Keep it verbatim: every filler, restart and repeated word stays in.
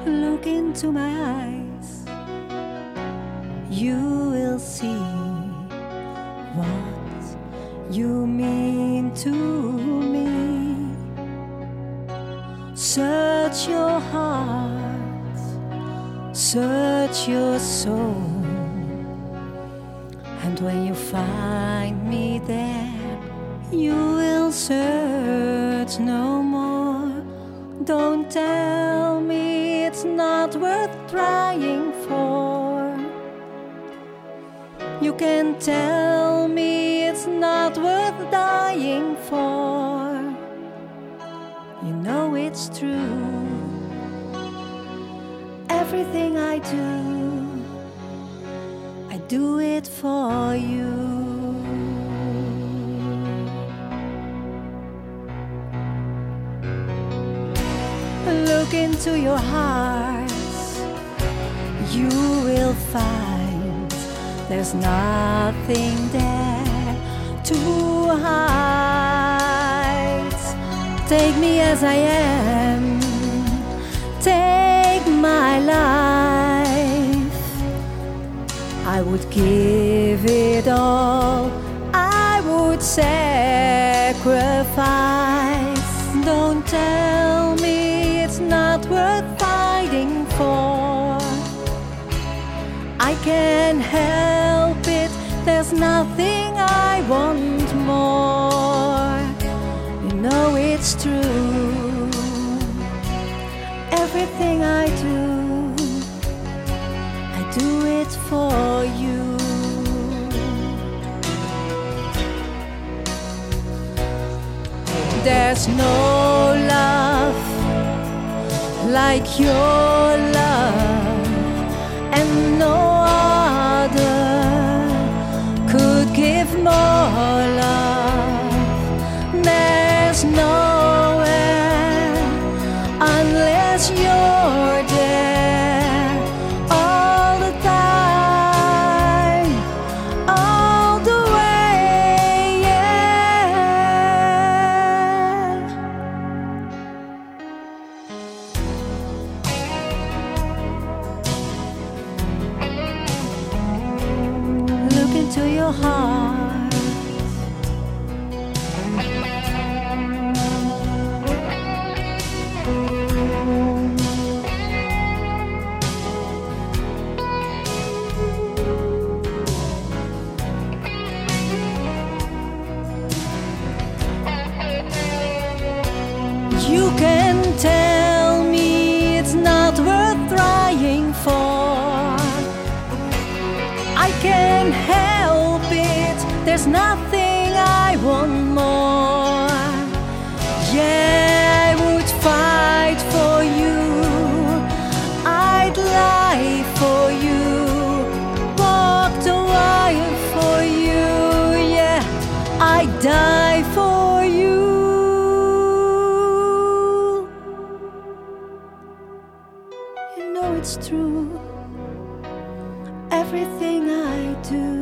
Look into my eyes, you will see what you mean to me. Search your heart, search your soul, and when you find me there, you will search no more. Don't tell me it's not worth trying for. You can tell me it's not worth dying for. You know it's true. Everything I do, I do it for you. Look into your hearts, you will find there's nothing there to hide. Take me as I am, take my life. I would give it all, I would sacrifice. Don't tell me it's not worth fighting for. I can't help it, there's nothing I want more. You know it's true. Everything I do, I do it for you. There's no love like your love, and no other could give more love. There's nowhere unless you're there all the time, all the way, yeah. Look into your heart, you can tell me it's not worth trying for. I can't help it, there's nothing I want more. Yeah, I would fight for you, I'd lie for you, walk the wire for you, yeah, I'd die for you. You know it's true. Everything I do,